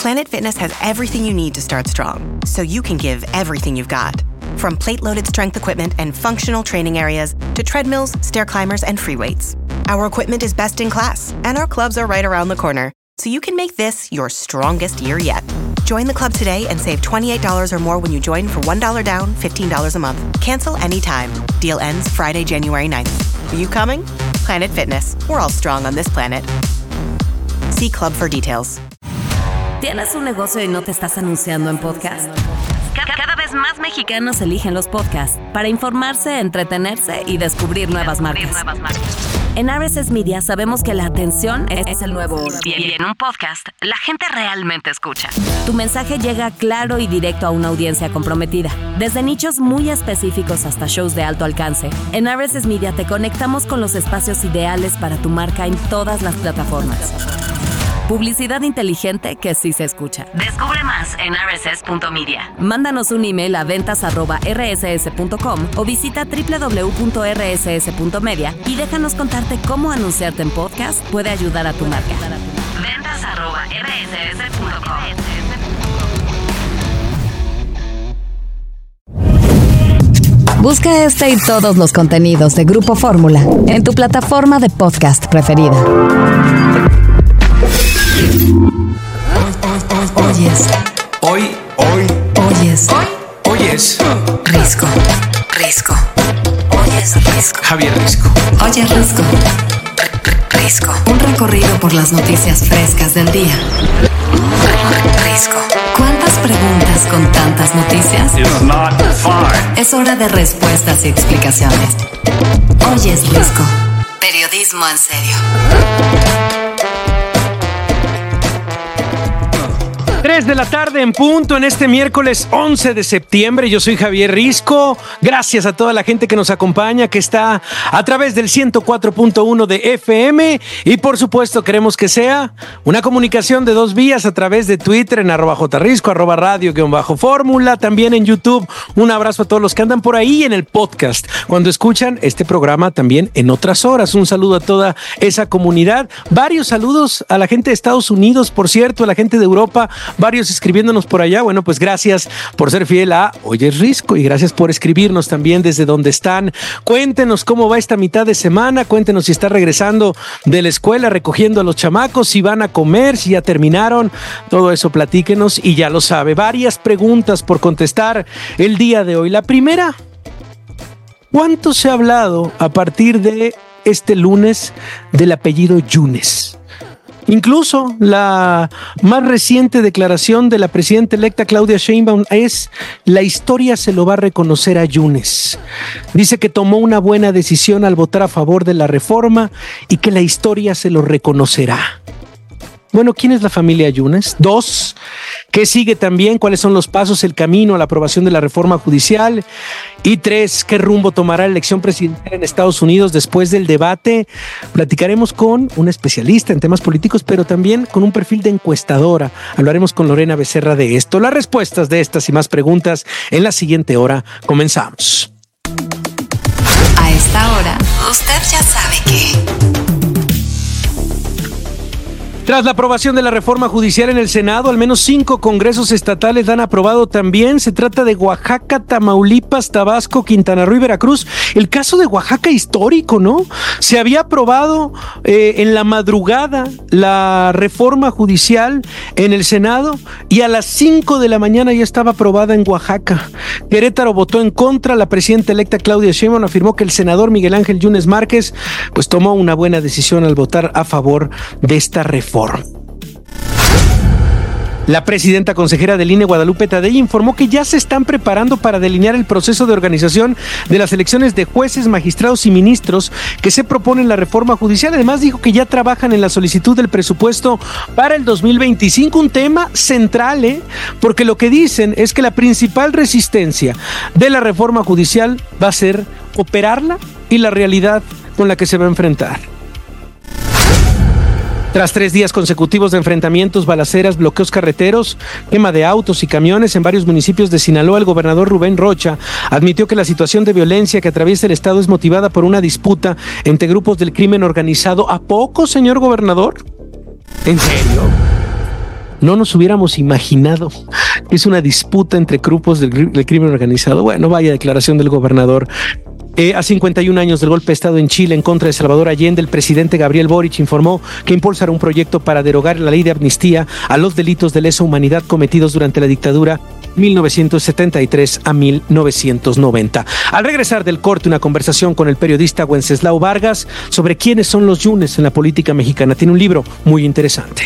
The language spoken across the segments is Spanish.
Planet Fitness has everything you need to start strong, so you can give everything you've got. From plate-loaded strength equipment and functional training areas to treadmills, stair climbers, and free weights. Our equipment is best in class, and our clubs are right around the corner, so you can make this your strongest year yet. Join the club today and save $28 or more when you join for $1 down, $15 a month. Cancel anytime. Deal ends Friday, January 9th. Are you coming? Planet Fitness. We're all strong on this planet. See club for details. ¿Tienes un negocio y no te estás anunciando en podcast? Cada vez más mexicanos eligen los podcasts para informarse, entretenerse y descubrir nuevas marcas. En RSS Media sabemos que la atención es el nuevo oro. Y en un podcast, la gente realmente escucha. Tu mensaje llega claro y directo a una audiencia comprometida. Desde nichos muy específicos hasta shows de alto alcance, en RSS Media te conectamos con los espacios ideales para tu marca en todas las plataformas. Publicidad inteligente que sí se escucha. Descubre más en rss.media. Mándanos un email a ventas@rss.com o visita www.rss.media y déjanos contarte cómo anunciarte en podcast puede ayudar a tu marca. ventas@rss.com. Busca este y todos los contenidos de Grupo Fórmula en tu plataforma de podcast preferida. Oyes Risco. Oyes Risco. Javier Risco. Oye Risco. Risco. Un recorrido por las noticias frescas del día. Risco. ¿Cuántas preguntas con tantas noticias? It's not fun. Es hora de respuestas y explicaciones. Oyes Risco. Periodismo en serio. 3 de la tarde en punto en este miércoles 11 de septiembre. Yo soy Javier Risco. Gracias a toda la gente que nos acompaña, que está a través del 104.1 de FM. Y por supuesto queremos que sea una comunicación de dos vías a través de Twitter en @jrisco, @radio_fórmula. También en YouTube. Un abrazo a todos los que andan por ahí en el podcast cuando escuchan este programa también en otras horas. Un saludo a toda esa comunidad. Varios saludos a la gente de Estados Unidos, por cierto, a la gente de Europa. Varios escribiéndonos por allá. Bueno, pues gracias por ser fiel a Oyes Risco y gracias por escribirnos también desde donde están. Cuéntenos cómo va esta mitad de semana. Cuéntenos si está regresando de la escuela, recogiendo a los chamacos, si van a comer, si ya terminaron. Todo eso platíquenos y ya lo sabe. Varias preguntas por contestar el día de hoy. La primera, ¿cuánto se ha hablado a partir de este lunes del apellido Yunes? Incluso la más reciente declaración de la presidenta electa Claudia Sheinbaum es: la historia se lo va a reconocer a Yunes. Dice que tomó una buena decisión al votar a favor de la reforma y que la historia se lo reconocerá. Bueno, ¿quién es la familia Yunes? 2, ¿qué sigue también? ¿Cuáles son los pasos, el camino a la aprobación de la reforma judicial? Y 3, ¿qué rumbo tomará la elección presidencial en Estados Unidos después del debate? Platicaremos con un especialista en temas políticos, pero también con un perfil de encuestadora. Hablaremos con Lorena Becerra de esto. Las respuestas de estas y más preguntas en la siguiente hora. Comenzamos. A esta hora, usted ya sabe que... Tras la aprobación de la reforma judicial en el Senado, al menos 5 congresos estatales la han aprobado también. Se trata de Oaxaca, Tamaulipas, Tabasco, Quintana Roo y Veracruz. El caso de Oaxaca histórico, ¿no? Se había aprobado en la madrugada la reforma judicial en el Senado y a las 5 de la mañana ya estaba aprobada en Oaxaca. Querétaro votó en contra. La presidenta electa Claudia Sheinbaum afirmó que el senador Miguel Ángel Yunes Márquez pues tomó una buena decisión al votar a favor de esta reforma. La presidenta consejera del INE, Guadalupe Tadei, informó que ya se están preparando para delinear el proceso de organización de las elecciones de jueces, magistrados y ministros que se propone en la reforma judicial. Además, dijo que ya trabajan en la solicitud del presupuesto para el 2025, un tema central, porque lo que dicen es que la principal resistencia de la reforma judicial va a ser operarla y la realidad con la que se va a enfrentar. Tras 3 días consecutivos de enfrentamientos, balaceras, bloqueos carreteros, quema de autos y camiones en varios municipios de Sinaloa, el gobernador Rubén Rocha admitió que la situación de violencia que atraviesa el estado es motivada por una disputa entre grupos del crimen organizado. ¿A poco, señor gobernador? ¿En serio? no nos hubiéramos imaginado que es una disputa entre grupos del crimen organizado. Bueno, vaya declaración del gobernador. A 51 años del golpe de Estado en Chile en contra de Salvador Allende, el presidente Gabriel Boric informó que impulsará un proyecto para derogar la ley de amnistía a los delitos de lesa humanidad cometidos durante la dictadura 1973 a 1990. Al regresar del corte, una conversación con el periodista Wenceslao Vargas sobre quiénes son los Yunes en la política mexicana. Tiene un libro muy interesante.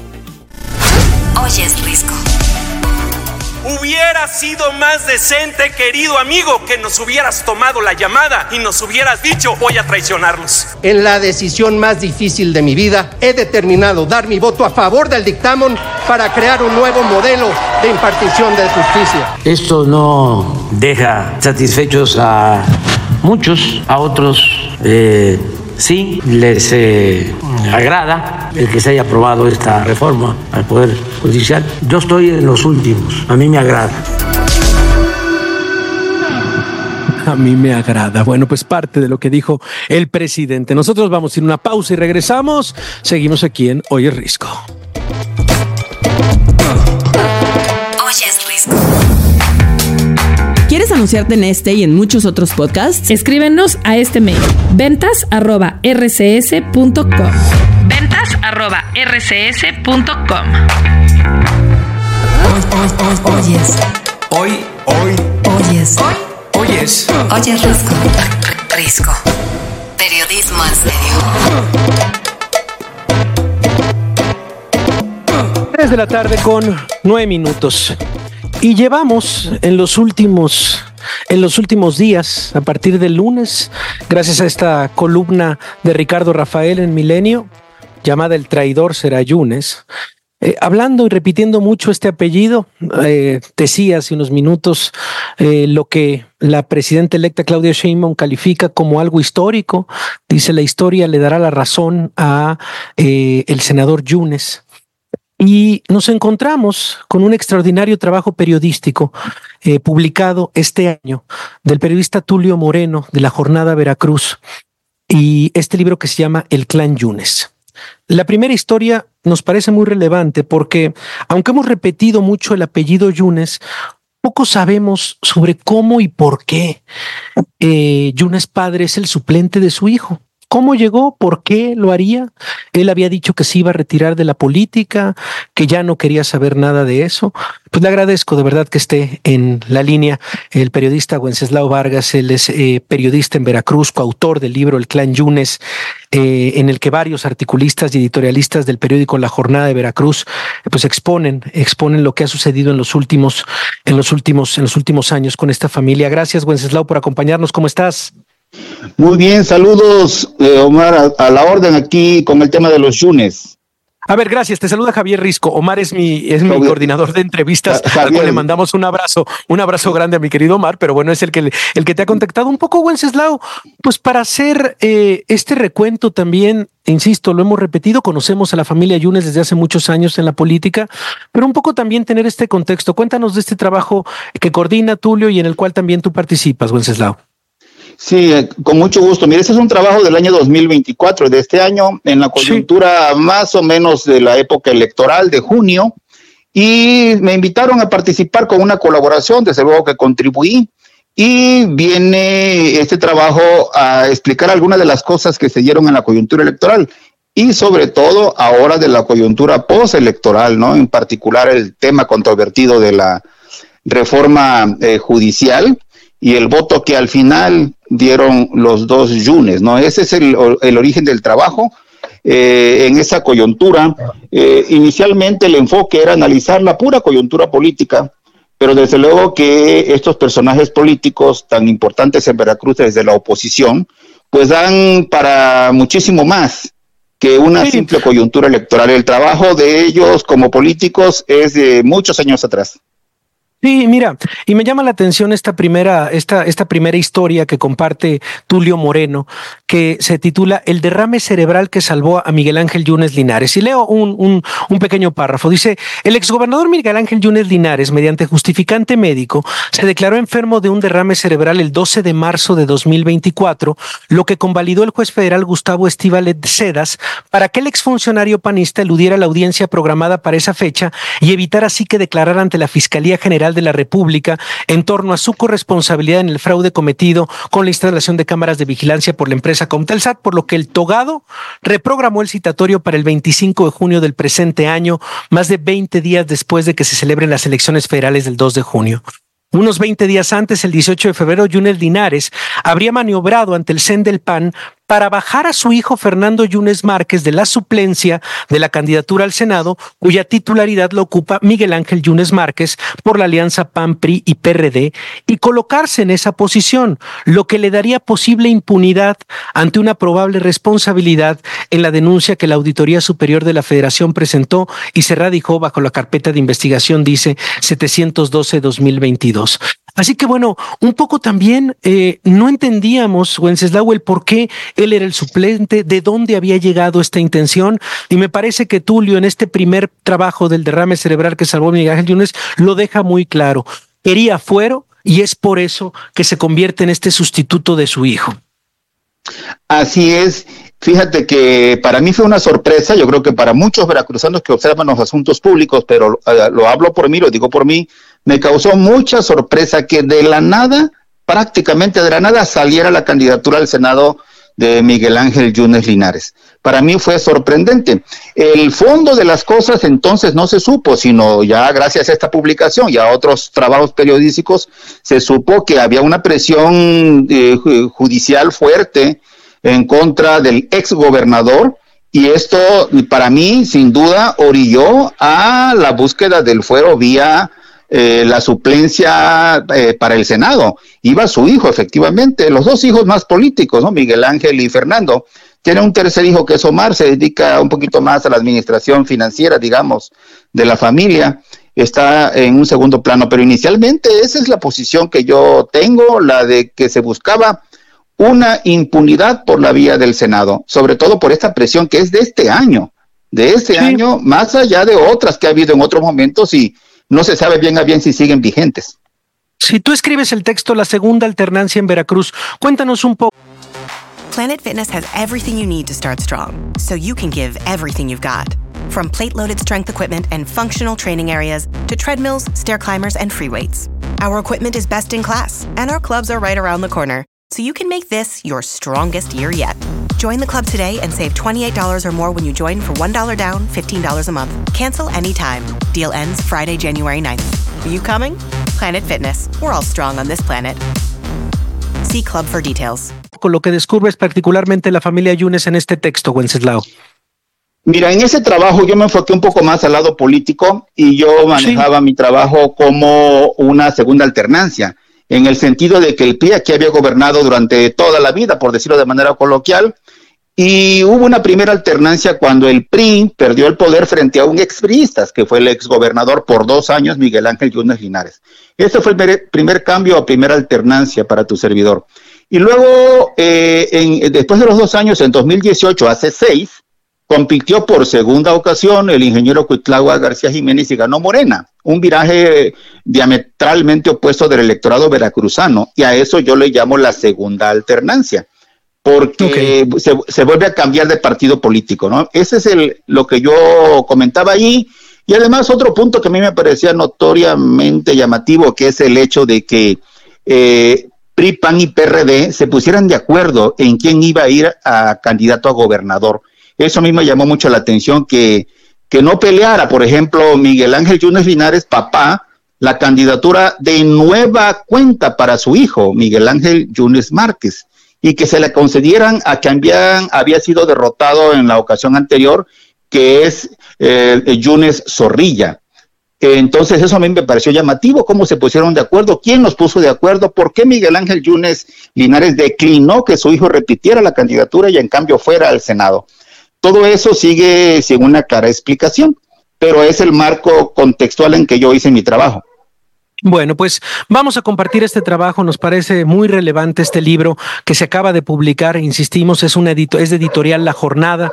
Oyes Risco. Hubiera sido más decente, querido amigo, que nos hubieras tomado la llamada y nos hubieras dicho: voy a traicionarlos. En la decisión más difícil de mi vida, he determinado dar mi voto a favor del dictamen para crear un nuevo modelo de impartición de justicia. Esto no deja satisfechos a muchos, a otros sí les agrada el que se haya aprobado esta reforma al Poder Judicial. Yo estoy en los últimos, a mí me agrada. A mí me agrada. Bueno, pues parte de lo que dijo el presidente. Nosotros vamos a ir a una pausa y regresamos. Seguimos aquí en Oyes Risco. Oyes Risco. ¿Quieres anunciarte en este y en muchos otros podcasts? Escríbenos a este mail: ventas@rcs.com. ventas@rcs.com. Oyes. Hoy. Oyes. Oyes. Oyes Risco. Risco. Periodismo en serio. 3 de la tarde con 9 minutos. Y llevamos en los últimos días, a partir del lunes, gracias a esta columna de Ricardo Rafael en Milenio, llamada El traidor será Yunes, hablando y repitiendo mucho este apellido. Decía hace unos minutos lo que la presidenta electa Claudia Sheinbaum califica como algo histórico. Dice: la historia le dará la razón a el senador Yunes. Y nos encontramos con un extraordinario trabajo periodístico publicado este año del periodista Tulio Moreno de La Jornada Veracruz, y este libro que se llama El Clan Yunes. La primera historia nos parece muy relevante porque, aunque hemos repetido mucho el apellido Yunes, poco sabemos sobre cómo y por qué Yunes padre es el suplente de su hijo. ¿Cómo llegó? ¿Por qué lo haría? Él había dicho que se iba a retirar de la política, que ya no quería saber nada de eso. Pues le agradezco de verdad que esté en la línea el periodista Wenceslao Vargas. Él es periodista en Veracruz, coautor del libro El Clan Yunes, en el que varios articulistas y editorialistas del periódico La Jornada de Veracruz pues exponen lo que ha sucedido en los últimos años con esta familia. Gracias, Wenceslao, por acompañarnos. ¿Cómo estás? Muy bien, saludos, Omar, a la orden aquí con el tema de los Yunes. A ver, gracias. Te saluda Javier Risco. Omar es mi coordinador de entrevistas, al cual le mandamos un abrazo grande a mi querido Omar, pero bueno, es el que te ha contactado un poco, Wenceslao, pues para hacer este recuento también. Insisto, lo hemos repetido, conocemos a la familia Yunes desde hace muchos años en la política, pero un poco también tener este contexto. Cuéntanos de este trabajo que coordina Tulio y en el cual también tú participas, Wenceslao. Sí, con mucho gusto. Mire, este es un trabajo del año 2024, de este año, en la coyuntura más o menos de la época electoral de junio, y me invitaron a participar con una colaboración, desde luego que contribuí, y viene este trabajo a explicar algunas de las cosas que se dieron en la coyuntura electoral, y sobre todo ahora de la coyuntura postelectoral, ¿no? En particular el tema controvertido de la reforma judicial, y el voto que al final dieron los dos Yunes, ¿no? Ese es el origen del trabajo. En esa coyuntura, inicialmente el enfoque era analizar la pura coyuntura política, pero desde luego que estos personajes políticos tan importantes en Veracruz desde la oposición, pues dan para muchísimo más que una simple coyuntura electoral. El trabajo de ellos como políticos es de muchos años atrás. Sí, mira, y me llama la atención esta primera historia que comparte Tulio Moreno, que se titula El derrame cerebral que salvó a Miguel Ángel Yunes Linares. Y leo un pequeño párrafo. Dice: el exgobernador Miguel Ángel Yunes Linares, mediante justificante médico, se declaró enfermo de un derrame cerebral el 12 de marzo de 2024, lo que convalidó el juez federal Gustavo Estíbaliz Cedas para que el exfuncionario panista eludiera la audiencia programada para esa fecha y evitar así que declarara ante la Fiscalía General de la República en torno a su corresponsabilidad en el fraude cometido con la instalación de cámaras de vigilancia por la empresa Comtelsat, por lo que el togado reprogramó el citatorio para el 25 de junio del presente año, más de 20 días después de que se celebren las elecciones federales del 2 de junio. Unos 20 días antes, el 18 de febrero, Yunes Linares habría maniobrado ante el CEN del PAN para bajar a su hijo Fernando Yunes Márquez de la suplencia de la candidatura al Senado, cuya titularidad lo ocupa Miguel Ángel Yunes Márquez por la alianza PAN, PRI y PRD, y colocarse en esa posición, lo que le daría posible impunidad ante una probable responsabilidad en la denuncia que la Auditoría Superior de la Federación presentó y se radicó bajo la carpeta de investigación, dice 712-2022. Así que bueno, un poco también no entendíamos, Wenceslao, el por qué él era el suplente, de dónde había llegado esta intención, y me parece que Tulio en este primer trabajo del derrame cerebral que salvó a Miguel Ángel Yunes lo deja muy claro. Quería fuero y es por eso que se convierte en este sustituto de su hijo. Así es. Fíjate que para mí fue una sorpresa, yo creo que para muchos veracruzanos que observan los asuntos públicos, pero lo hablo por mí, lo digo por mí, me causó mucha sorpresa que de la nada, prácticamente de la nada, saliera la candidatura al Senado de Miguel Ángel Yunes Linares. Para mí fue sorprendente. El fondo de las cosas entonces no se supo, sino ya gracias a esta publicación y a otros trabajos periodísticos se supo que había una presión judicial fuerte en contra del exgobernador, y esto para mí sin duda orilló a la búsqueda del fuero vía la suplencia para el Senado. Iba su hijo, efectivamente, los dos hijos más políticos, ¿no? Miguel Ángel y Fernando. Tiene un tercer hijo que es Omar, se dedica un poquito más a la administración financiera, digamos, de la familia. Está en un segundo plano, pero inicialmente esa es la posición que yo tengo, la de que se buscaba una impunidad por la vía del Senado, sobre todo por esta presión que es de este año, año, más allá de otras que ha habido en otros momentos y no se sabe bien a bien si siguen vigentes. Si tú escribes el texto La Segunda Alternancia en Veracruz, cuéntanos un poco. Planet Fitness has everything you need to start strong, so you can give everything you've got. From plate-loaded strength equipment and functional training areas to treadmills, stair climbers, and free weights. Our equipment is best in class, and our clubs are right around the corner, so you can make this your strongest year yet. Join the club today and save $28 or more when you join for $1 down, $15 a month. Cancel anytime. Deal ends Friday, January 9th. Are you coming? Planet Fitness. We're all strong on this planet. See Club for details. Con lo que descubres particularmente la familia Yunes en este texto, Wenceslao. Mira, en ese trabajo yo me enfoqué un poco más al lado político y yo manejaba mi trabajo como una segunda alternancia, en el sentido de que el PRI aquí había gobernado durante toda la vida, por decirlo de manera coloquial, y hubo una primera alternancia cuando el PRI perdió el poder frente a un expriista, que fue el exgobernador por 2 años, Miguel Ángel Yunes Linares. Ese fue el primer cambio o primera alternancia para tu servidor. Y luego, después de los 2 años, en 2018, hace 6, compitió por segunda ocasión el ingeniero Cuitlahua García Jiménez y ganó Morena, un viraje diametralmente opuesto del electorado veracruzano, y a eso yo le llamo la segunda alternancia, porque se vuelve a cambiar de partido político, ¿no? Ese es lo que yo comentaba ahí, y además otro punto que a mí me parecía notoriamente llamativo, que es el hecho de que PRI, PAN y PRD se pusieran de acuerdo en quién iba a ir a candidato a gobernador. Eso a mí me llamó mucho la atención, que no peleara, por ejemplo, Miguel Ángel Yunes Linares, papá, la candidatura de nueva cuenta para su hijo, Miguel Ángel Yunes Márquez, y que se le concedieran a quien había sido derrotado en la ocasión anterior, que es Yunes Zorrilla. Entonces eso a mí me pareció llamativo, cómo se pusieron de acuerdo, quién los puso de acuerdo, por qué Miguel Ángel Yunes Linares declinó que su hijo repitiera la candidatura y en cambio fuera al Senado. Todo eso sigue sin una clara explicación, pero es el marco contextual en que yo hice mi trabajo. Bueno, pues vamos a compartir este trabajo. Nos parece muy relevante este libro que se acaba de publicar. Insistimos, es de editorial La Jornada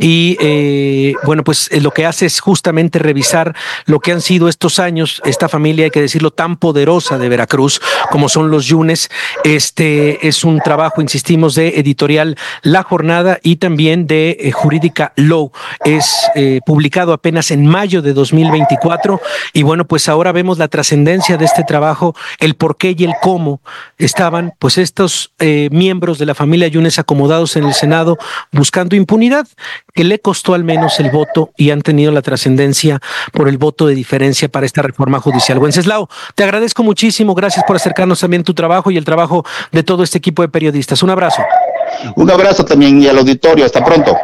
y bueno, pues lo que hace es justamente revisar lo que han sido estos años, esta familia, hay que decirlo, tan poderosa de Veracruz como son los Yunes. Este es un trabajo, insistimos, de editorial La Jornada y también de Jurídica Law. Es publicado apenas en mayo de 2024 y bueno, pues ahora vemos la trascendencia de este trabajo, el por qué y el cómo estaban pues estos miembros de la familia Yunes acomodados en el Senado buscando impunidad, que le costó al menos el voto y han tenido la trascendencia por el voto de diferencia para esta reforma judicial. Wenceslao, te agradezco muchísimo, gracias por acercarnos también tu trabajo y el trabajo de todo este equipo de periodistas. Un abrazo. Un abrazo también y al auditorio, hasta pronto.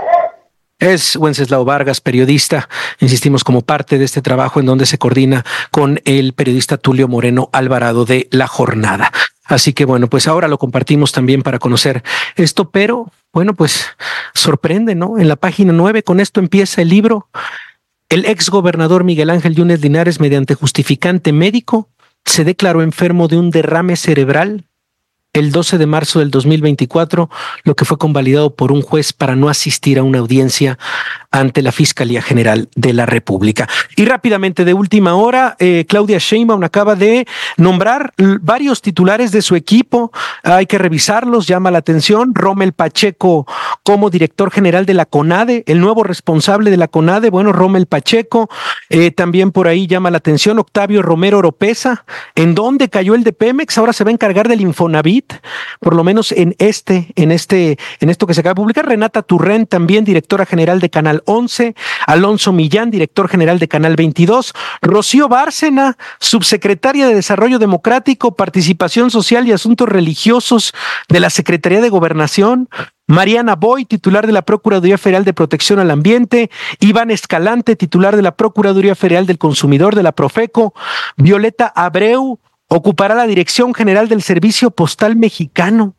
Es Wenceslao Vargas, periodista, insistimos, como parte de este trabajo en donde se coordina con el periodista Tulio Moreno Alvarado de La Jornada. Así que bueno, pues ahora lo compartimos también para conocer esto, pero bueno, pues sorprende, ¿no? En la página 9, con esto empieza el libro. El exgobernador Miguel Ángel Yunes Linares, mediante justificante médico, se declaró enfermo de un derrame cerebral el 12 de marzo del 2024, lo que fue convalidado por un juez para no asistir a una audiencia ante la Fiscalía General de la República. Y rápidamente, de última hora, Claudia Sheinbaum acaba de nombrar varios titulares de su equipo. Hay que revisarlos, llama la atención. Rommel Pacheco como director general de la CONADE, el nuevo responsable de la CONADE, bueno, Rommel Pacheco. También por ahí llama la atención Octavio Romero Oropesa. ¿En dónde cayó el de Pemex? Ahora se va a encargar del Infonavit, por lo menos en esto que se acaba de publicar. Renata Turrent, también directora general de Canal 11, Alonso Millán, director general de Canal 22, Rocío Bárcena, subsecretaria de Desarrollo Democrático, Participación Social y Asuntos Religiosos de la Secretaría de Gobernación, Mariana Boy, titular de la Procuraduría Federal de Protección al Ambiente, Iván Escalante, titular de la Procuraduría Federal del Consumidor de la Profeco, Violeta Abreu ocupará la Dirección General del Servicio Postal Mexicano.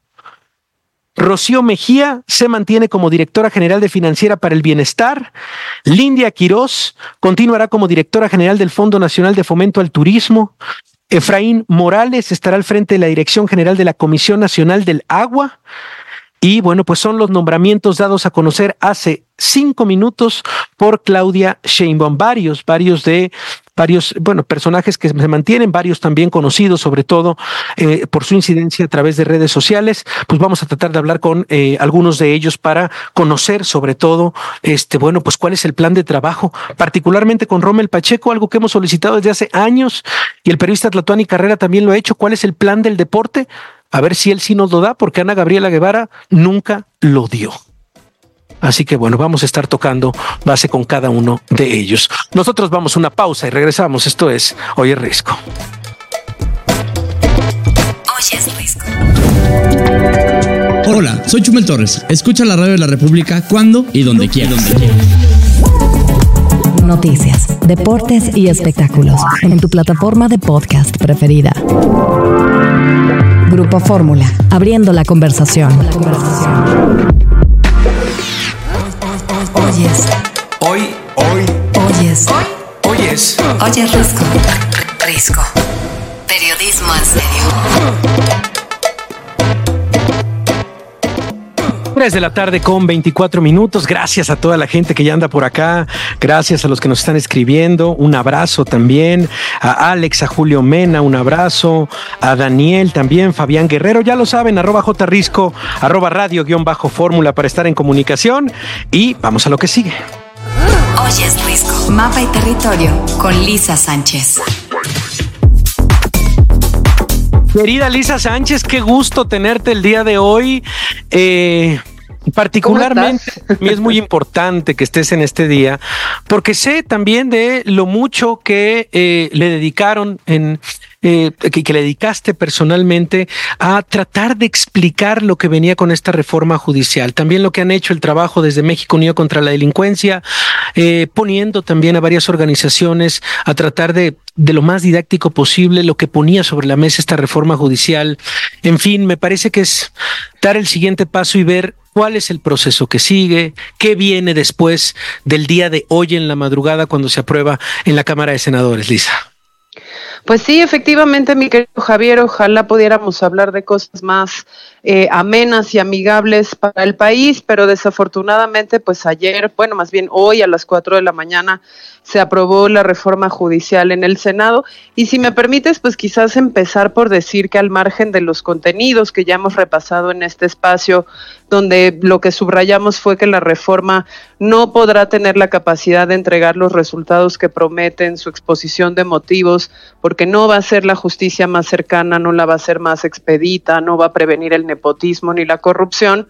Rocío Mejía se mantiene como directora general de Financiera para el Bienestar. Lindia Quirós continuará como directora general del Fondo Nacional de Fomento al Turismo. Efraín Morales estará al frente de la Dirección General de la Comisión Nacional del Agua. Y bueno, pues son los nombramientos dados a conocer hace 5 minutos por Claudia Sheinbaum. Varios personajes que se mantienen, varios también conocidos, sobre todo por su incidencia a través de redes sociales. Pues vamos a tratar de hablar con algunos de ellos para conocer sobre todo, pues cuál es el plan de trabajo, particularmente con Rommel Pacheco, algo que hemos solicitado desde hace años y el periodista Tlatuani Carrera también lo ha hecho. ¿Cuál es el plan del deporte? A ver si él sí nos lo da, porque Ana Gabriela Guevara nunca lo dio. Así que bueno, vamos a estar tocando base con cada uno de ellos. Nosotros vamos a una pausa y regresamos. Esto es Hoy es Risco. Hoy es Risco. Hola, soy Chumel Torres. Escucha la radio de la República cuando y donde quieras. Noticias, deportes y espectáculos en tu plataforma de podcast preferida. Grupo Fórmula, abriendo la conversación. Hoy es Risco. Risco. Periodismo en serio. 3 de la tarde con 24 minutos. Gracias a toda la gente que ya anda por acá. Gracias a los que nos están escribiendo. Un abrazo también a Alex, a Julio Mena, un abrazo a Daniel también, Fabián Guerrero. Ya lo saben, @jrisco, @radio_fórmula para estar en comunicación. Y vamos a lo que sigue. Hoy es Risco. Mapa y territorio con Lisa Sánchez. Querida Lisa Sánchez, qué gusto tenerte el día de hoy. Particularmente, a mí es muy importante que estés en este día, porque sé también de lo mucho que le dedicaron que le dedicaste personalmente a tratar de explicar lo que venía con esta reforma judicial. También lo que han hecho el trabajo desde México Unido contra la Delincuencia, poniendo también a varias organizaciones a tratar de lo más didáctico posible lo que ponía sobre la mesa esta reforma judicial. En fin, me parece que es dar el siguiente paso y ver cuál es el proceso que sigue, qué viene después del día de hoy en la madrugada cuando se aprueba en la Cámara de Senadores, Lisa. Pues sí, efectivamente, mi querido Javier, ojalá pudiéramos hablar de cosas más amenas y amigables para el país, pero desafortunadamente, pues ayer, bueno, más bien hoy a las 4 de la mañana se aprobó la reforma judicial en el Senado, y si me permites, pues quizás empezar por decir que al margen de los contenidos que ya hemos repasado en este espacio, donde lo que subrayamos fue que la reforma no podrá tener la capacidad de entregar los resultados que promete en su exposición de motivos, porque no va a ser la justicia más cercana, no la va a ser más expedita, no va a prevenir el nepotismo ni la corrupción,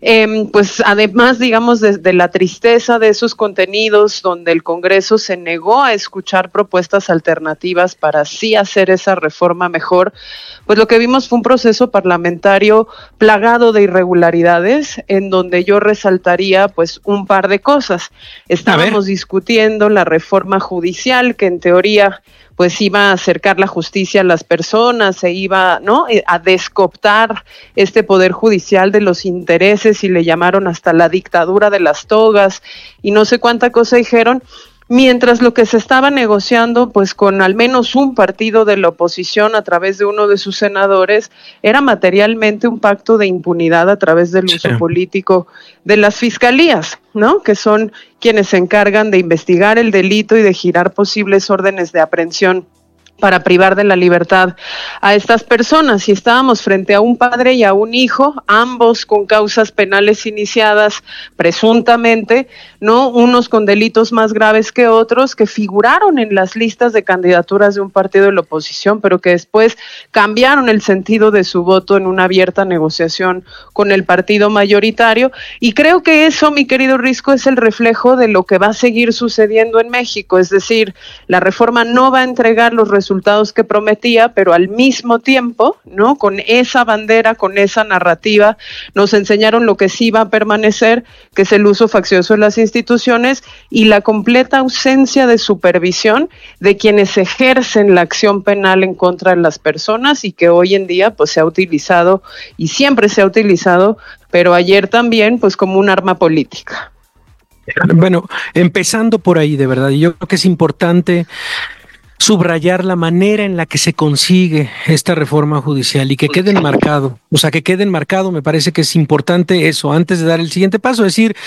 pues además, digamos, de la tristeza de esos contenidos, donde el Congreso se negó a escuchar propuestas alternativas para así hacer esa reforma mejor, pues lo que vimos fue un proceso parlamentario plagado de irregularidades, en donde yo resaltaría pues un par de cosas. Estábamos discutiendo la reforma judicial, que en teoría pues iba a acercar la justicia a las personas, se iba, ¿no?, a descooptar este poder judicial de los intereses, y le llamaron hasta la dictadura de las togas, y no sé cuánta cosa dijeron, mientras lo que se estaba negociando, pues con al menos un partido de la oposición a través de uno de sus senadores, era materialmente un pacto de impunidad a través del uso político de las fiscalías, ¿no?, que son quienes se encargan de investigar el delito y de girar posibles órdenes de aprehensión para privar de la libertad a estas personas. Y estábamos frente a un padre y a un hijo, ambos con causas penales iniciadas presuntamente, ¿no?, unos con delitos más graves que otros, que figuraron en las listas de candidaturas de un partido de la oposición, pero que después cambiaron el sentido de su voto en una abierta negociación con el partido mayoritario. Y creo que eso, mi querido Risco, es el reflejo de lo que va a seguir sucediendo en México. Es decir, la reforma no va a entregar los resultados que prometía, pero al mismo tiempo, ¿no?, con esa bandera, con esa narrativa, nos enseñaron lo que sí va a permanecer, que es el uso faccioso de las instituciones y la completa ausencia de supervisión de quienes ejercen la acción penal en contra de las personas, y que hoy en día pues se ha utilizado y siempre se ha utilizado, pero ayer también pues como un arma política. Bueno, empezando por ahí, de verdad, yo creo que es importante subrayar la manera en la que se consigue esta reforma judicial y que quede enmarcado. O sea, que quede enmarcado, me parece que es importante eso, antes de dar el siguiente paso, es decir,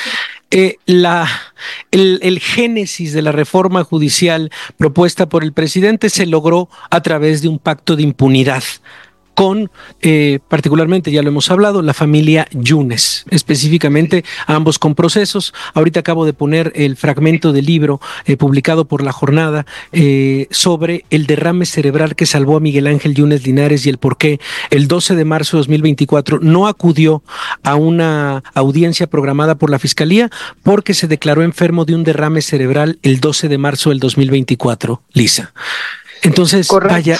el génesis de la reforma judicial propuesta por el presidente se logró a través de un pacto de impunidad con, particularmente, ya lo hemos hablado, la familia Yunes, específicamente ambos con procesos. Ahorita acabo de poner el fragmento del libro publicado por La Jornada sobre el derrame cerebral que salvó a Miguel Ángel Yunes Linares y el por qué el 12 de marzo de 2024 no acudió a una audiencia programada por la Fiscalía porque se declaró enfermo de un derrame cerebral el 12 de marzo del 2024, Lisa. Entonces, vaya,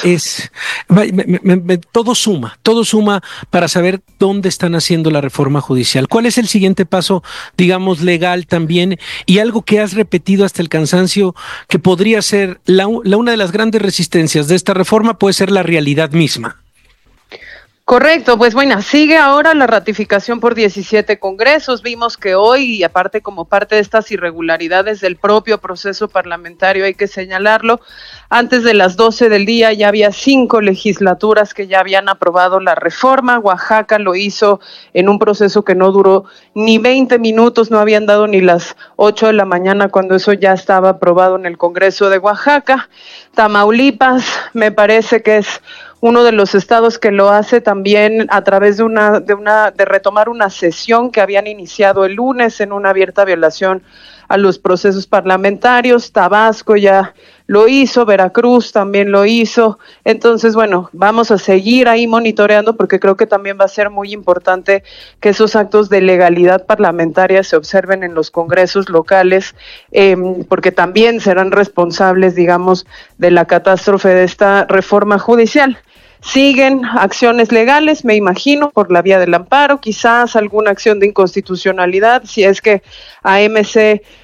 todo suma para saber dónde están haciendo la reforma judicial. ¿Cuál es el siguiente paso, digamos, legal también? Y algo que has repetido hasta el cansancio, que podría ser una de las grandes resistencias de esta reforma, puede ser la realidad misma. Correcto, pues bueno, sigue ahora la ratificación por 17 congresos. Vimos que hoy, y aparte como parte de estas irregularidades del propio proceso parlamentario, hay que señalarlo, antes de las 12 del día ya había 5 legislaturas que ya habían aprobado la reforma. Oaxaca lo hizo en un proceso que no duró ni 20 minutos, no habían dado ni las 8 de la mañana cuando eso ya estaba aprobado en el Congreso de Oaxaca. Tamaulipas me parece que es uno de los estados que lo hace también a través de retomar una sesión que habían iniciado el lunes en una abierta violación a los procesos parlamentarios. Tabasco ya lo hizo, Veracruz también lo hizo. Entonces, bueno, vamos a seguir ahí monitoreando, porque creo que también va a ser muy importante que esos actos de legalidad parlamentaria se observen en los congresos locales, porque también serán responsables, digamos, de la catástrofe de esta reforma judicial. Siguen acciones legales, me imagino, por la vía del amparo, quizás alguna acción de inconstitucionalidad, si es que AMC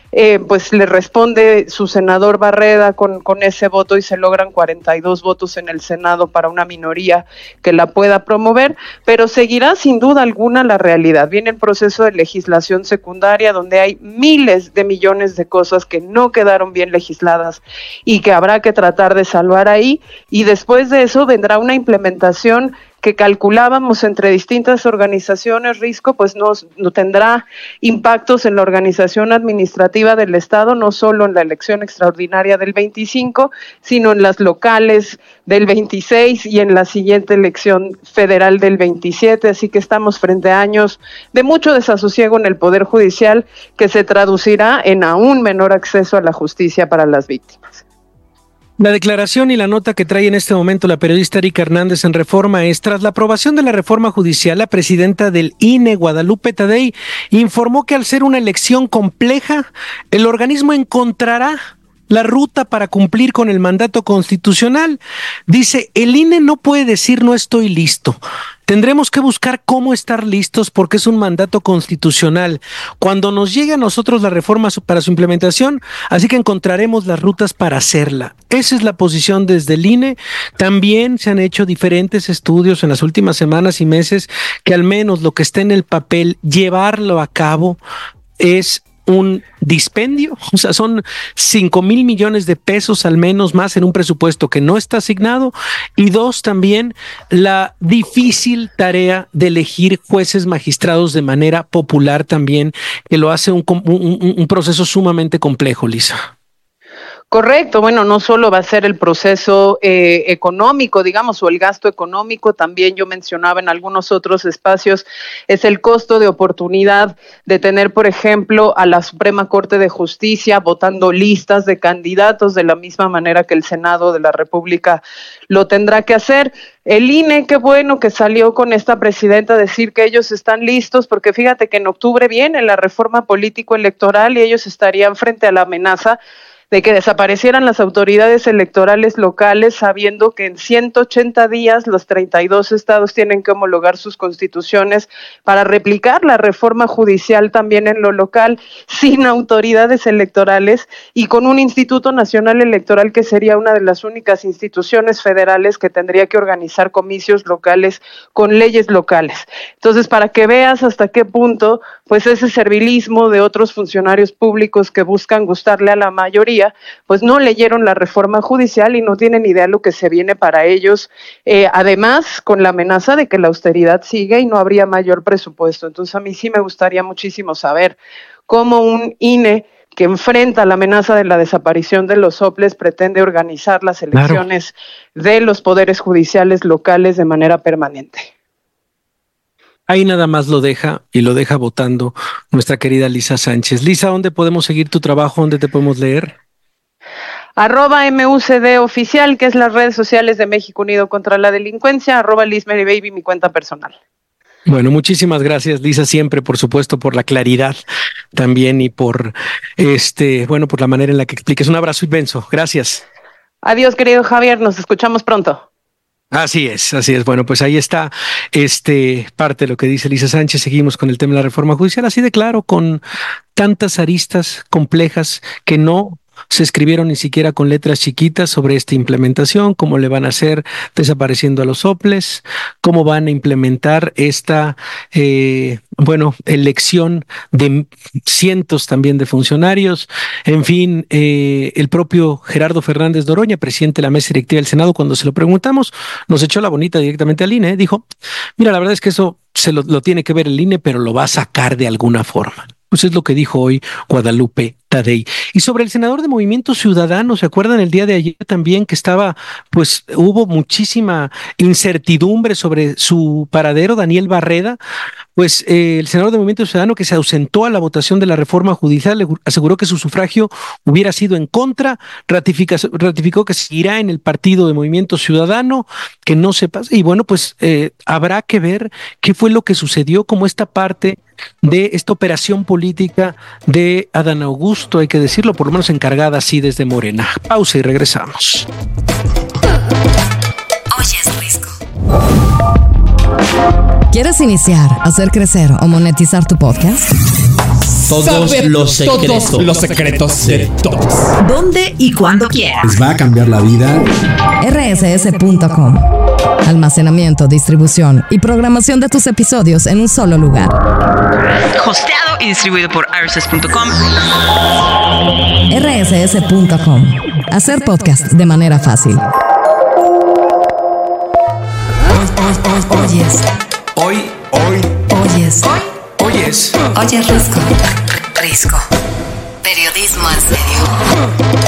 pues le responde su senador Barreda con ese voto y se logran 42 votos en el Senado para una minoría que la pueda promover, pero seguirá sin duda alguna la realidad. Viene el proceso de legislación secundaria donde hay miles de millones de cosas que no quedaron bien legisladas y que habrá que tratar de salvar ahí, y después de eso vendrá una implementación que calculábamos entre distintas organizaciones, Risco, pues no tendrá impactos en la organización administrativa del Estado, no solo en la elección extraordinaria del 25, sino en las locales del 26 y en la siguiente elección federal del 27, así que estamos frente a años de mucho desasosiego en el Poder Judicial que se traducirá en aún menor acceso a la justicia para las víctimas. La declaración y la nota que trae en este momento la periodista Erika Hernández en Reforma es: tras la aprobación de la reforma judicial, la presidenta del INE, Guadalupe Tadei, informó que al ser una elección compleja, el organismo encontrará la ruta para cumplir con el mandato constitucional. Dice, el INE no puede decir no estoy listo. Tendremos que buscar cómo estar listos porque es un mandato constitucional. Cuando nos llegue a nosotros la reforma para su implementación, así que encontraremos las rutas para hacerla. Esa es la posición desde el INE. También se han hecho diferentes estudios en las últimas semanas y meses que al menos lo que está en el papel, llevarlo a cabo es un dispendio, o sea, son 5,000 millones de pesos al menos más en un presupuesto que no está asignado, y dos, también la difícil tarea de elegir jueces magistrados de manera popular también, que lo hace un proceso sumamente complejo, Lisa. Correcto, bueno, no solo va a ser el proceso económico, digamos, o el gasto económico, también yo mencionaba en algunos otros espacios, es el costo de oportunidad de tener, por ejemplo, a la Suprema Corte de Justicia votando listas de candidatos de la misma manera que el Senado de la República lo tendrá que hacer. El INE, qué bueno que salió con esta presidenta a decir que ellos están listos, porque fíjate que en octubre viene la reforma político-electoral y ellos estarían frente a la amenaza de que desaparecieran las autoridades electorales locales, sabiendo que en 180 días los 32 estados tienen que homologar sus constituciones para replicar la reforma judicial también en lo local, sin autoridades electorales y con un Instituto Nacional Electoral que sería una de las únicas instituciones federales que tendría que organizar comicios locales con leyes locales. Entonces, para que veas hasta qué punto, pues ese servilismo de otros funcionarios públicos que buscan gustarle a la mayoría, pues no leyeron la reforma judicial y no tienen idea de lo que se viene para ellos, además con la amenaza de que la austeridad sigue y no habría mayor presupuesto. Entonces a mí sí me gustaría muchísimo saber cómo un INE que enfrenta la amenaza de la desaparición de los soples pretende organizar las elecciones de los poderes judiciales locales de manera permanente. Ahí nada más lo deja, y lo deja votando nuestra querida Lisa Sánchez. Lisa, ¿dónde podemos seguir tu trabajo? ¿Dónde te podemos leer? @MUCD oficial, que es las redes sociales de México Unido contra la Delincuencia, @LizMaryBaby, mi cuenta personal. Bueno, muchísimas gracias, Lisa, siempre, por supuesto, por la claridad también y por por la manera en la que expliques. Un abrazo inmenso. Gracias. Adiós, querido Javier, nos escuchamos pronto. Así es. Bueno, pues ahí está parte de lo que dice Lisa Sánchez. Seguimos con el tema de la reforma judicial, así de claro, con tantas aristas complejas que no se escribieron ni siquiera con letras chiquitas sobre esta implementación, cómo le van a hacer desapareciendo a los soples, cómo van a implementar esta elección de cientos también de funcionarios. En fin, el propio Gerardo Fernández Noroña, presidente de la mesa directiva del Senado, cuando se lo preguntamos, nos echó la bonita directamente al INE, dijo, mira, la verdad es que eso se lo tiene que ver el INE, pero lo va a sacar de alguna forma. Pues es lo que dijo hoy Guadalupe Tadei. Y sobre el senador de Movimiento Ciudadano, ¿se acuerdan el día de ayer también que hubo muchísima incertidumbre sobre su paradero, Daniel Barreda? Pues el senador de Movimiento Ciudadano, que se ausentó a la votación de la reforma judicial, le aseguró que su sufragio hubiera sido en contra, ratificó que seguirá en el partido de Movimiento Ciudadano, que no se pase. Y bueno, pues habrá que ver qué fue lo que sucedió, como esta parte de esta operación política de Adán Augusto, hay que decirlo, por lo menos encargada así desde Morena. Pausa y regresamos. Oyes Risco. ¿Quieres iniciar, hacer crecer o monetizar tu podcast? todos los secretos de todos. ¿Dónde y cuándo quieras? Les va a cambiar la vida. rss.com. Almacenamiento, distribución y programación de tus episodios en un solo lugar. Hosteado y distribuido por rss.com. rss.com. Hacer podcast de manera fácil. Oyes Risco. Periodismo en serio.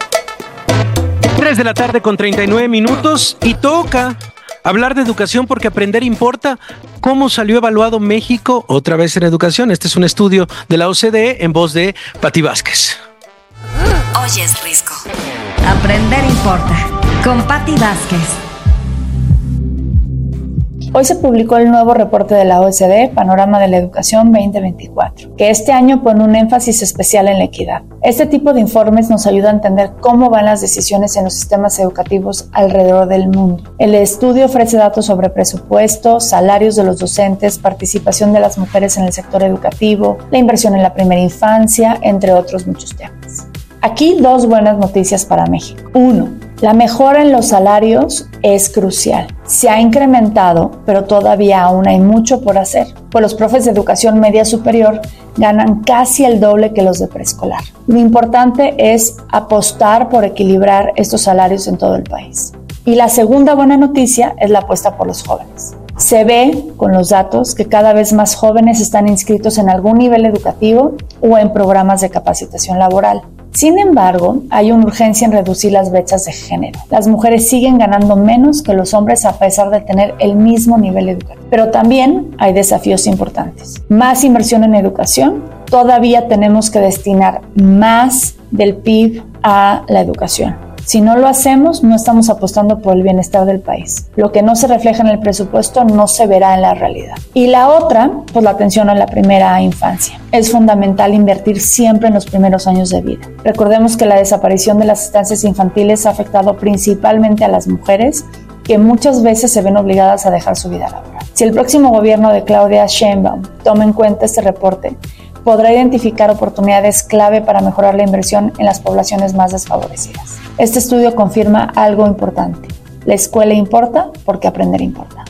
3 de la tarde con 39 minutos y toca hablar de educación porque aprender importa. ¿Cómo salió evaluado México otra vez en educación? Este es un estudio de la OCDE en voz de Pati Vázquez. Oyes Risco. Aprender importa. Con Pati Vázquez. Hoy se publicó el nuevo reporte de la OCDE, Panorama de la Educación 2024, que este año pone un énfasis especial en la equidad. Este tipo de informes nos ayuda a entender cómo van las decisiones en los sistemas educativos alrededor del mundo. El estudio ofrece datos sobre presupuesto, salarios de los docentes, participación de las mujeres en el sector educativo, la inversión en la primera infancia, entre otros muchos temas. Aquí 2 buenas noticias para México. 1. La mejora en los salarios es crucial. Se ha incrementado, pero todavía aún hay mucho por hacer, pues los profes de educación media superior ganan casi el doble que los de preescolar. Lo importante es apostar por equilibrar estos salarios en todo el país. Y la segunda buena noticia es la apuesta por los jóvenes. Se ve con los datos que cada vez más jóvenes están inscritos en algún nivel educativo o en programas de capacitación laboral. Sin embargo, hay una urgencia en reducir las brechas de género. Las mujeres siguen ganando menos que los hombres a pesar de tener el mismo nivel educativo. Pero también hay desafíos importantes. Más inversión en educación. Todavía tenemos que destinar más del PIB a la educación. Si no lo hacemos, no estamos apostando por el bienestar del país. Lo que no se refleja en el presupuesto no se verá en la realidad. Y la otra, pues la atención a la primera infancia. Es fundamental invertir siempre en los primeros años de vida. Recordemos que la desaparición de las estancias infantiles ha afectado principalmente a las mujeres, que muchas veces se ven obligadas a dejar su vida laboral. Si el próximo gobierno de Claudia Sheinbaum toma en cuenta este reporte, podrá identificar oportunidades clave para mejorar la inversión en las poblaciones más desfavorecidas. Este estudio confirma algo importante. La escuela importa porque aprender importa.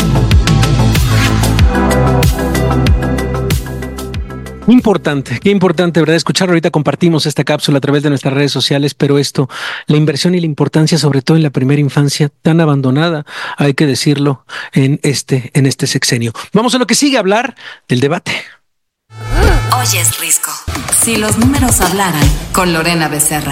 Importante, qué importante, ¿verdad? Escucharlo. Ahorita compartimos esta cápsula a través de nuestras redes sociales, pero esto, la inversión y la importancia, sobre todo en la primera infancia, tan abandonada, hay que decirlo, en este sexenio. Vamos a lo que sigue, hablar del debate. Oyes Risco. Si los números hablaran, con Lorena Becerra.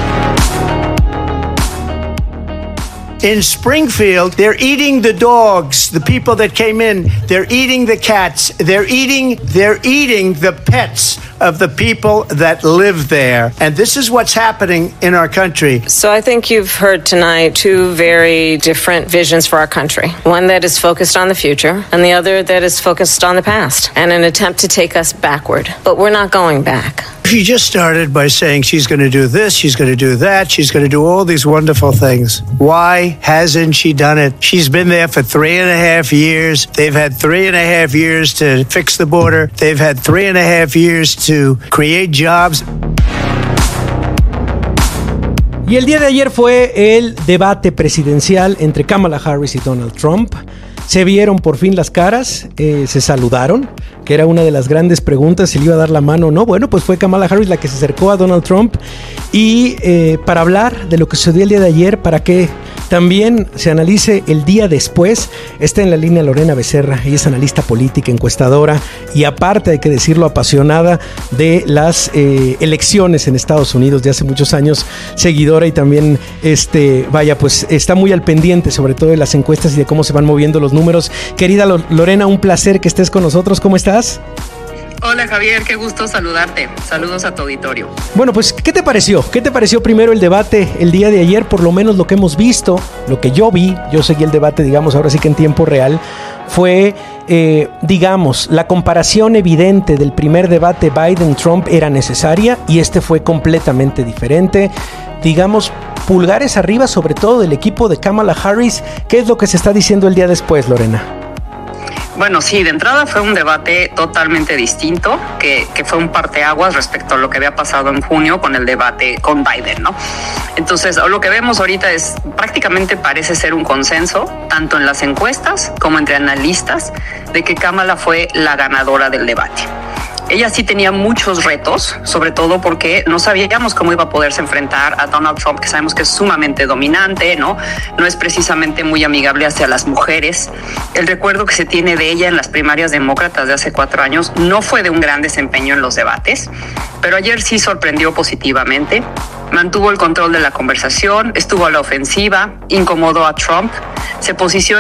In Springfield, they're eating the dogs, the people that came in. They're eating the cats. They're eating the pets of the people that live there. And this is what's happening in our country. So I think you've heard tonight 2 very different visions for our country. One that is focused on the future and the other that is focused on the past and an attempt to take us backward. But we're not going back. She just started by saying she's going to do this, she's going to do that, she's going to do all these wonderful things. Why hasn't she done it? She's been there for 3.5 years. They've had 3.5 years to fix the border. They've had 3.5 years to create jobs. Y el día de ayer fue el debate presidencial entre Kamala Harris y Donald Trump. Se vieron por fin las caras, se saludaron, que era una de las grandes preguntas, si le iba a dar la mano o no. Bueno, pues fue Kamala Harris la que se acercó a Donald Trump y para hablar de lo que sucedió el día de ayer, para que también se analice el día después, está en la línea Lorena Becerra. Ella es analista política, encuestadora y aparte, hay que decirlo, apasionada de las elecciones en Estados Unidos de hace muchos años, seguidora y también, pues está muy al pendiente sobre todo de las encuestas y de cómo se van moviendo los números. Querida Lorena, un placer que estés con nosotros. ¿Cómo estás? Hola Javier, qué gusto saludarte. Saludos a tu auditorio. Bueno, pues, ¿qué te pareció? ¿Qué te pareció primero el debate el día de ayer? Por lo menos lo que hemos visto, lo que yo vi, yo seguí el debate, digamos, ahora sí que en tiempo real, fue, la comparación evidente del primer debate Biden-Trump era necesaria y este fue completamente diferente. Digamos, pulgares arriba, sobre todo del equipo de Kamala Harris. ¿Qué es lo que se está diciendo el día después, Lorena? Bueno, sí, de entrada fue un debate totalmente distinto, que fue un parteaguas respecto a lo que había pasado en junio con el debate con Biden, ¿no? Entonces, lo que vemos ahorita es prácticamente parece ser un consenso, tanto en las encuestas como entre analistas, de que Kamala fue la ganadora del debate. Ella sí tenía muchos retos, sobre todo porque no sabíamos cómo iba a poderse enfrentar a Donald Trump, que sabemos que es sumamente dominante, ¿no? No es precisamente muy amigable hacia las mujeres. El recuerdo que se tiene de ella en las primarias demócratas de hace 4 años no fue de un gran desempeño en los debates, pero ayer sí sorprendió positivamente. Mantuvo el control de la conversación, estuvo a la ofensiva, incomodó a Trump, se posicionó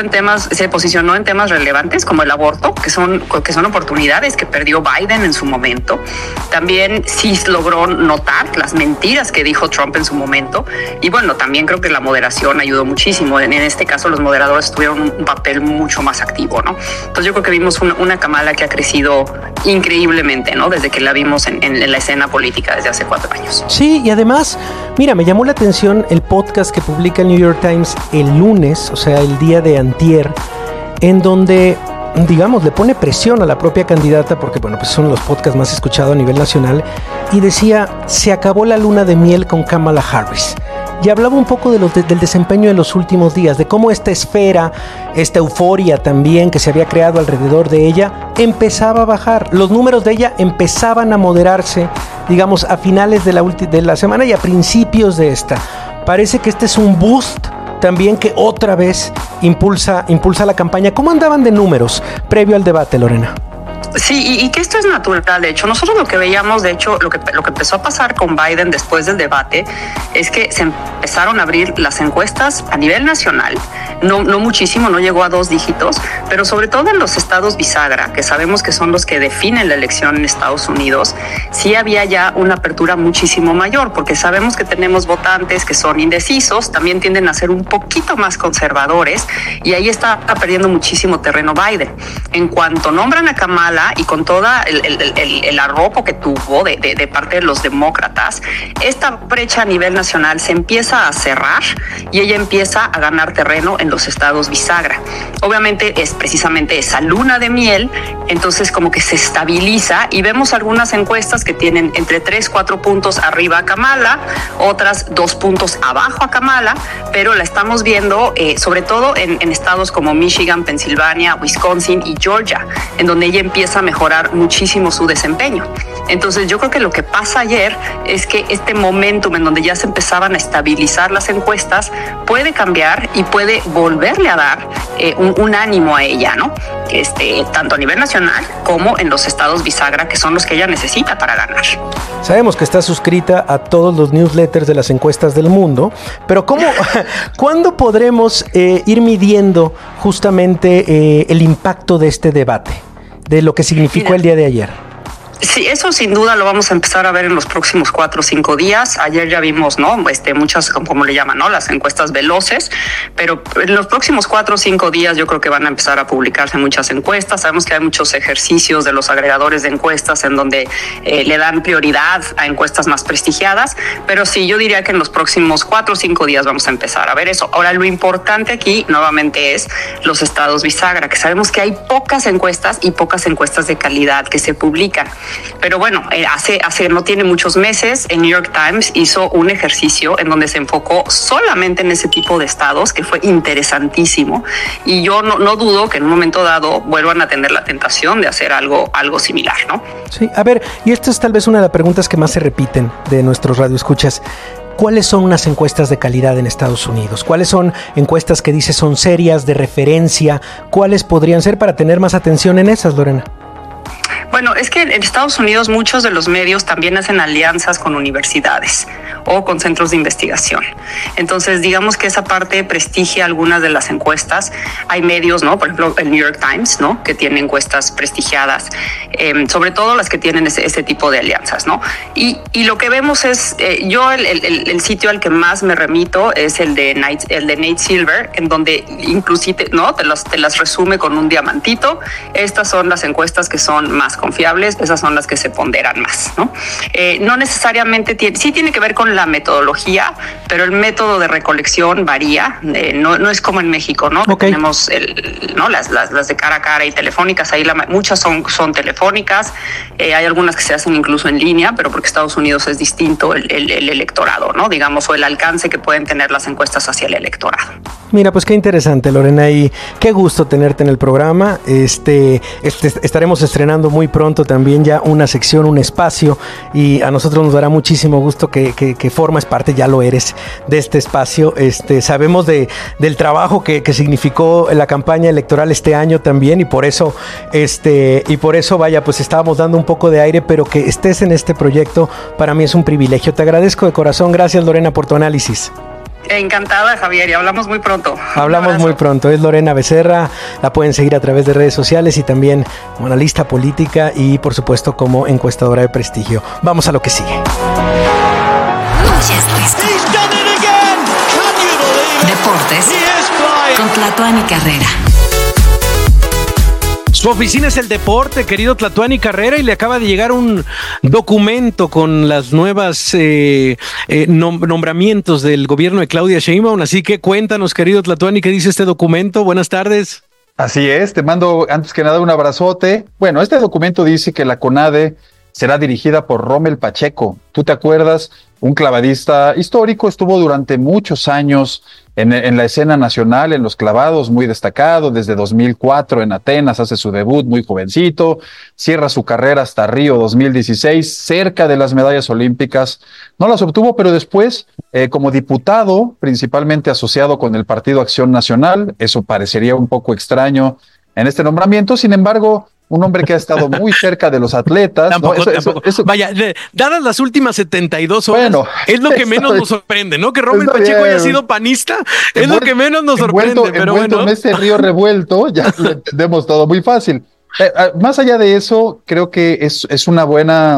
en temas relevantes como el aborto, que son oportunidades que perdió Biden en su momento. También sí logró notar las mentiras que dijo Trump en su momento. Y bueno, también creo que la moderación ayudó muchísimo. En este caso, los moderadores tuvieron un papel mucho más activo, ¿no? Entonces yo creo que vimos una Kamala que ha crecido increíblemente, ¿no? Desde que la vimos en la escena política desde hace 4 años. Sí, y además, mira, me llamó la atención el podcast que publica el New York Times el lunes, o sea, el día de antier, en donde, digamos, le pone presión a la propia candidata, porque, bueno, pues son los podcasts más escuchados a nivel nacional, y decía, se acabó la luna de miel con Kamala Harris. Y hablaba un poco del desempeño de los últimos días, de cómo esta esfera, esta euforia también que se había creado alrededor de ella, empezaba a bajar. Los números de ella empezaban a moderarse, digamos, a finales de la semana y a principios de esta. Parece que este es un boost también que otra vez impulsa la campaña. ¿Cómo andaban de números previo al debate, Lorena? Sí, y que esto es natural. De hecho, nosotros lo que veíamos, de hecho, lo que empezó a pasar con Biden después del debate es que se empezaron a abrir las encuestas a nivel nacional. No muchísimo, no llegó a 2 dígitos, pero sobre todo en los estados bisagra, que sabemos que son los que definen la elección en Estados Unidos, sí había ya una apertura muchísimo mayor, porque sabemos que tenemos votantes que son indecisos, también tienden a ser un poquito más conservadores, y ahí está perdiendo muchísimo terreno Biden. En cuanto nombran a Kamala, y con toda el arropo que tuvo de parte de los demócratas, esta brecha a nivel nacional se empieza a cerrar y ella empieza a ganar terreno en los estados bisagra. Obviamente es precisamente esa luna de miel, entonces como que se estabiliza y vemos algunas encuestas que tienen entre 3-4 puntos arriba a Kamala, otras 2 puntos abajo a Kamala, pero la estamos viendo sobre todo en estados como Michigan, Pensilvania, Wisconsin y Georgia, en donde ella empieza a mejorar muchísimo su desempeño. Entonces yo creo que lo que pasa ayer es que este momentum en donde ya se empezaban a estabilizar las encuestas puede cambiar y puede volverle a dar un ánimo a ella, ¿no? Tanto a nivel nacional como en los estados bisagra, que son los que ella necesita para ganar. Sabemos que está suscrita a todos los newsletters de las encuestas del mundo, pero ¿cuándo podremos ir midiendo justamente el impacto de este debate, de lo que significó el día de ayer? Sí, eso sin duda lo vamos a empezar a ver en los próximos 4 o 5 días. Ayer ya vimos, ¿no? Muchas, como le llaman, ¿no? Las encuestas veloces, pero en los próximos 4 o 5 días yo creo que van a empezar a publicarse muchas encuestas. Sabemos que hay muchos ejercicios de los agregadores de encuestas en donde le dan prioridad a encuestas más prestigiadas, pero sí, yo diría que en los próximos 4 o 5 días vamos a empezar a ver eso. Ahora, lo importante aquí nuevamente es los estados bisagra, que sabemos que hay pocas encuestas y pocas encuestas de calidad que se publican. Pero bueno, hace no tiene muchos meses, el New York Times hizo un ejercicio en donde se enfocó solamente en ese tipo de estados, que fue interesantísimo. Y yo no dudo que en un momento dado vuelvan a tener la tentación de hacer algo similar, ¿no? Sí, a ver, y esta es tal vez una de las preguntas que más se repiten de nuestros radioescuchas. ¿Cuáles son unas encuestas de calidad en Estados Unidos? ¿Cuáles son encuestas que dices son serias, de referencia? ¿Cuáles podrían ser para tener más atención en esas, Lorena? Bueno, es que en Estados Unidos muchos de los medios también hacen alianzas con universidades o con centros de investigación. Entonces, digamos que esa parte prestigia algunas de las encuestas. Hay medios, ¿no? Por ejemplo, el New York Times, ¿no? Que tiene encuestas prestigiadas, sobre todo las que tienen ese tipo de alianzas, ¿no? Y lo que vemos es, el sitio al que más me remito es el de Nate Silver, en donde inclusive, ¿no? Te las resume con un diamantito. Estas son las encuestas que son más confiables, esas son las que se ponderan más, ¿no? No necesariamente sí tiene que ver con la metodología, pero el método de recolección varía. No es como en México, ¿no? Okay. Tenemos las de cara a cara y telefónicas, ahí muchas son telefónicas, hay algunas que se hacen incluso en línea, pero porque Estados Unidos es distinto el electorado, ¿no? Digamos, o el alcance que pueden tener las encuestas hacia el electorado. Mira, pues qué interesante, Lorena, y qué gusto tenerte en el programa. Estaremos estrenando muy pronto también ya una sección, un espacio, y a nosotros nos dará muchísimo gusto que formas parte, ya lo eres, de este espacio. Sabemos del trabajo que significó la campaña electoral este año también, y por eso vaya, pues estábamos dando un poco de aire, pero que estés en este proyecto para mí es un privilegio. Te agradezco de corazón. Gracias, Lorena, por tu análisis. Encantada, Javier, y hablamos muy pronto. Hablamos muy pronto. Es Lorena Becerra, la pueden seguir a través de redes sociales y también como analista política y por supuesto como encuestadora de prestigio. Vamos a lo que sigue. Deportes con Tlatuani Carrera. Su oficina es el deporte, querido Tlatuani Carrera, y le acaba de llegar un documento con las nuevas nombramientos del gobierno de Claudia Sheinbaum. Así que cuéntanos, querido Tlatuani, ¿qué dice este documento? Buenas tardes. Así es, te mando antes que nada un abrazote. Bueno, este documento dice que la CONADE será dirigida por Rommel Pacheco. ¿Tú te acuerdas? Un clavadista histórico, estuvo durante muchos años en la escena nacional, en los clavados, muy destacado, desde 2004 en Atenas, hace su debut muy jovencito, cierra su carrera hasta Río 2016, cerca de las medallas olímpicas, no las obtuvo, pero después, como diputado, principalmente asociado con el Partido Acción Nacional, eso parecería un poco extraño en este nombramiento, sin embargo, un hombre que ha estado muy cerca de los atletas. Tampoco, ¿no? Eso. Vaya, dadas las últimas 72 horas, bueno, es lo que menos nos sorprende, ¿no? Que Rommel Pacheco haya sido panista, es lo que menos nos sorprende. Pero bueno, en ese río revuelto, ya lo entendemos todo muy fácil. Más allá de eso, creo que es una buena...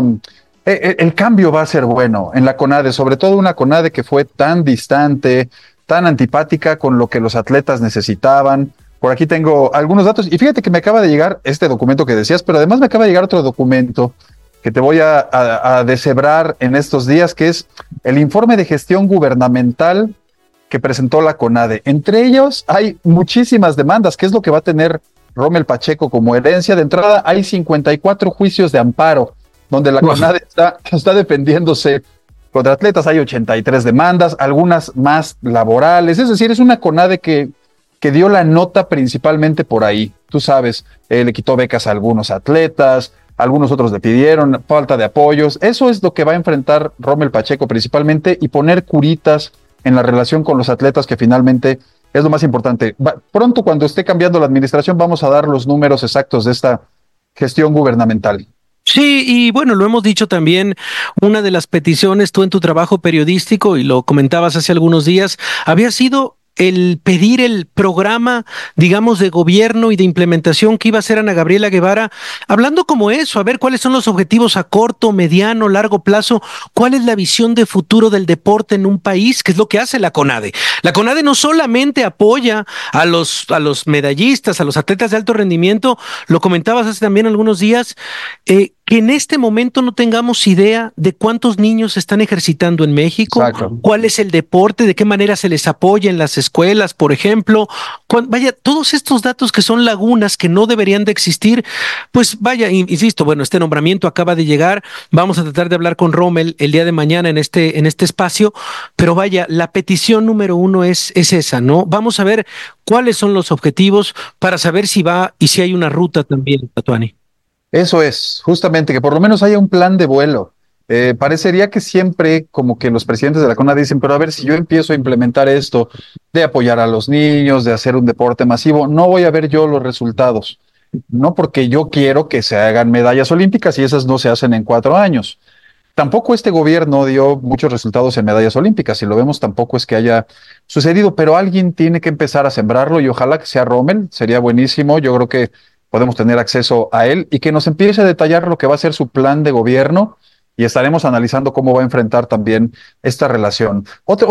el cambio va a ser bueno en la CONADE, sobre todo una CONADE que fue tan distante, tan antipática con lo que los atletas necesitaban. Por aquí tengo algunos datos y fíjate que me acaba de llegar este documento que decías, pero además me acaba de llegar otro documento que te voy a deshebrar en estos días, que es el informe de gestión gubernamental que presentó la CONADE. Entre ellos hay muchísimas demandas, que es lo que va a tener Rommel Pacheco como herencia. De entrada hay 54 juicios de amparo, donde la CONADE está defendiéndose contra atletas. Hay 83 demandas, algunas más laborales, es decir, es una CONADE que dio la nota principalmente por ahí. Tú sabes, le quitó becas a algunos atletas, algunos otros le pidieron, falta de apoyos. Eso es lo que va a enfrentar Rommel Pacheco principalmente, y poner curitas en la relación con los atletas, que finalmente es lo más importante. Pronto, cuando esté cambiando la administración, vamos a dar los números exactos de esta gestión gubernamental. Sí, y bueno, lo hemos dicho también, una de las peticiones, tú en tu trabajo periodístico, y lo comentabas hace algunos días, había sido el pedir el programa, digamos, de gobierno y de implementación que iba a hacer Ana Gabriela Guevara, hablando como eso, a ver cuáles son los objetivos a corto, mediano, largo plazo, cuál es la visión de futuro del deporte en un país, que es lo que hace la CONADE. La CONADE no solamente apoya a los medallistas, a los atletas de alto rendimiento, lo comentabas hace también algunos días, que en este momento no tengamos idea de cuántos niños están ejercitando en México, exacto, cuál es el deporte, de qué manera se les apoya en las escuelas, por ejemplo. Vaya, todos estos datos que son lagunas que no deberían de existir, pues vaya, insisto, bueno, este nombramiento acaba de llegar, vamos a tratar de hablar con Rommel el día de mañana en este espacio, pero vaya, la petición número uno es esa, ¿no? Vamos a ver cuáles son los objetivos para saber si va y si hay una ruta también, Tlatuani. Eso es, justamente, que por lo menos haya un plan de vuelo. Parecería que siempre como que los presidentes de la CONADE dicen, pero a ver, si yo empiezo a implementar esto de apoyar a los niños, de hacer un deporte masivo, no voy a ver yo los resultados. No, porque yo quiero que se hagan medallas olímpicas y esas no se hacen en 4 años. Tampoco este gobierno dio muchos resultados en medallas olímpicas, si lo vemos tampoco es que haya sucedido, pero alguien tiene que empezar a sembrarlo y ojalá que sea Rommel, sería buenísimo. Yo creo que podemos tener acceso a él y que nos empiece a detallar lo que va a ser su plan de gobierno, y estaremos analizando cómo va a enfrentar también esta relación.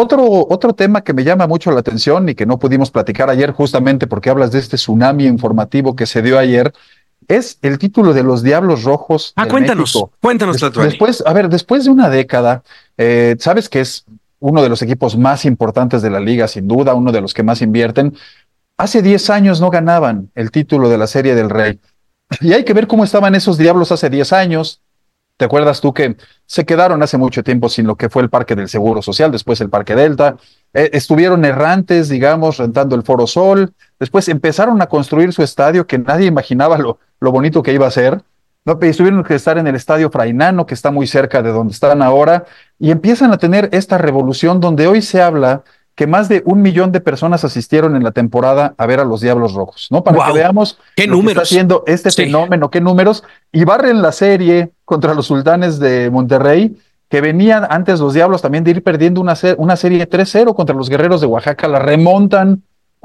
Otro tema que me llama mucho la atención y que no pudimos platicar ayer justamente porque hablas de este tsunami informativo que se dio ayer, es el título de los Diablos Rojos. Cuéntanos, Tlatuani. Después de una década, sabes que es uno de los equipos más importantes de la liga, sin duda, uno de los que más invierten. Hace 10 años no ganaban el título de la Serie del Rey. Y hay que ver cómo estaban esos Diablos hace 10 años. ¿Te acuerdas tú que se quedaron hace mucho tiempo sin lo que fue el Parque del Seguro Social, después el Parque Delta? Estuvieron errantes, digamos, rentando el Foro Sol. Después empezaron a construir su estadio que nadie imaginaba lo bonito que iba a ser. ¿No? Y tuvieron que estar en el Estadio Frainano, que está muy cerca de donde están ahora, y empiezan a tener esta revolución donde hoy se habla que más de 1 millón de personas asistieron en la temporada a ver a los Diablos Rojos, ¿no? Para que veamos qué lo números que está haciendo este fenómeno, qué números, y barren la serie contra los Sultanes de Monterrey, que venían antes los Diablos también de ir perdiendo una serie 3-0 contra los Guerreros de Oaxaca, la remontan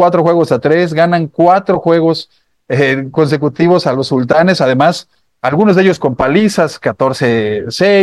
4-3, ganan 4 juegos consecutivos a los Sultanes, además algunos de ellos con palizas, 14-6,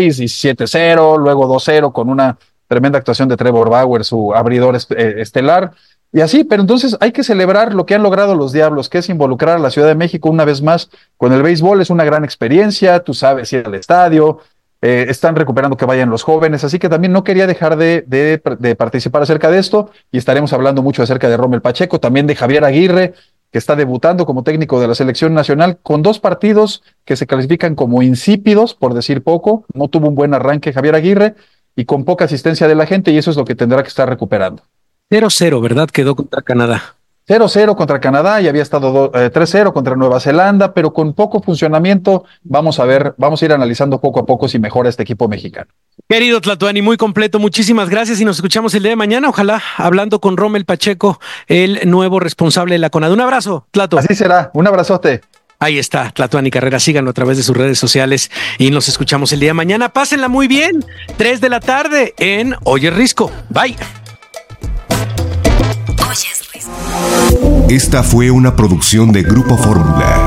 17-0, luego 2-0 con una tremenda actuación de Trevor Bauer, su abridor estelar, y así, pero entonces hay que celebrar lo que han logrado los Diablos, que es involucrar a la Ciudad de México una vez más con el béisbol. Es una gran experiencia, tú sabes, ir al estadio, están recuperando que vayan los jóvenes, así que también no quería dejar de participar acerca de esto, y estaremos hablando mucho acerca de Rommel Pacheco, también de Javier Aguirre, que está debutando como técnico de la selección nacional con 2 partidos que se clasifican como insípidos, por decir poco. No tuvo un buen arranque Javier Aguirre y con poca asistencia de la gente, y eso es lo que tendrá que estar recuperando. 0-0, ¿verdad? Quedó contra Canadá. 0-0 contra Canadá y había estado 3-0 contra Nueva Zelanda, pero con poco funcionamiento. Vamos a ir analizando poco a poco si mejora este equipo mexicano. Querido Tlatuani, muy completo, muchísimas gracias y nos escuchamos el día de mañana, ojalá hablando con Rommel Pacheco, el nuevo responsable de la CONADE. Un abrazo, Tlato. Así será, un abrazote. Ahí está, Tlatuani Carrera, síganlo a través de sus redes sociales y nos escuchamos el día de mañana. Pásenla muy bien, 3 de la tarde en Oye Risco. Bye. Esta fue una producción de Grupo Fórmula.